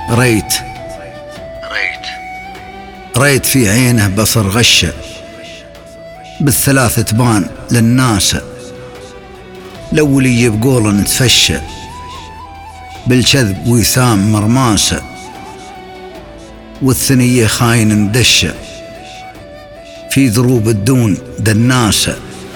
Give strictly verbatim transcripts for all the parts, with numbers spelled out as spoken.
ريت ريت ريت في عينه بصر غشة، بالثلاث تبان للناس، الأول يجيب قولا نتفشى، بالكذب ويثام مرماسة، والثنية خاين ندشة، في ضروب الدون دناسة،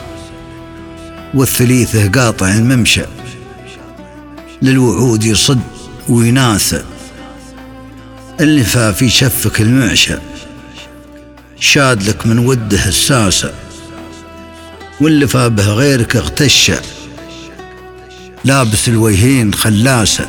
والثليثة قاطع الممشى، للوعود يصد ويناسة، اللي فا في شفك المعشى، شاد لك من وده الساسة، واللي فا به غيرك اغتشى، لابس الوجهين خلاسة،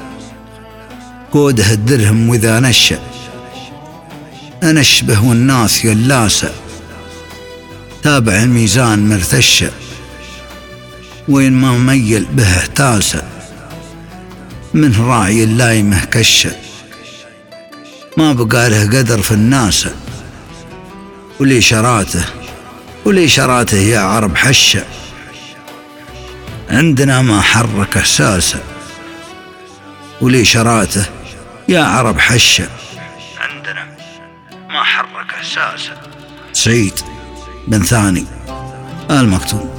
قوده الدرهم وإذا نشى، أنا أشبه والناس يلاسة، تابع الميزان مرتشة، وين ما ميل به اهتاسة، منه راعي اللايمه كشة، ما بقى له قدر في الناس، ولي شراته ولي شراته يا عرب حشة، عندنا ما حرك احساسه، ولي شراته يا عرب حشة، عندنا ما حرك احساسه. سعيد بن ثاني المكتوم.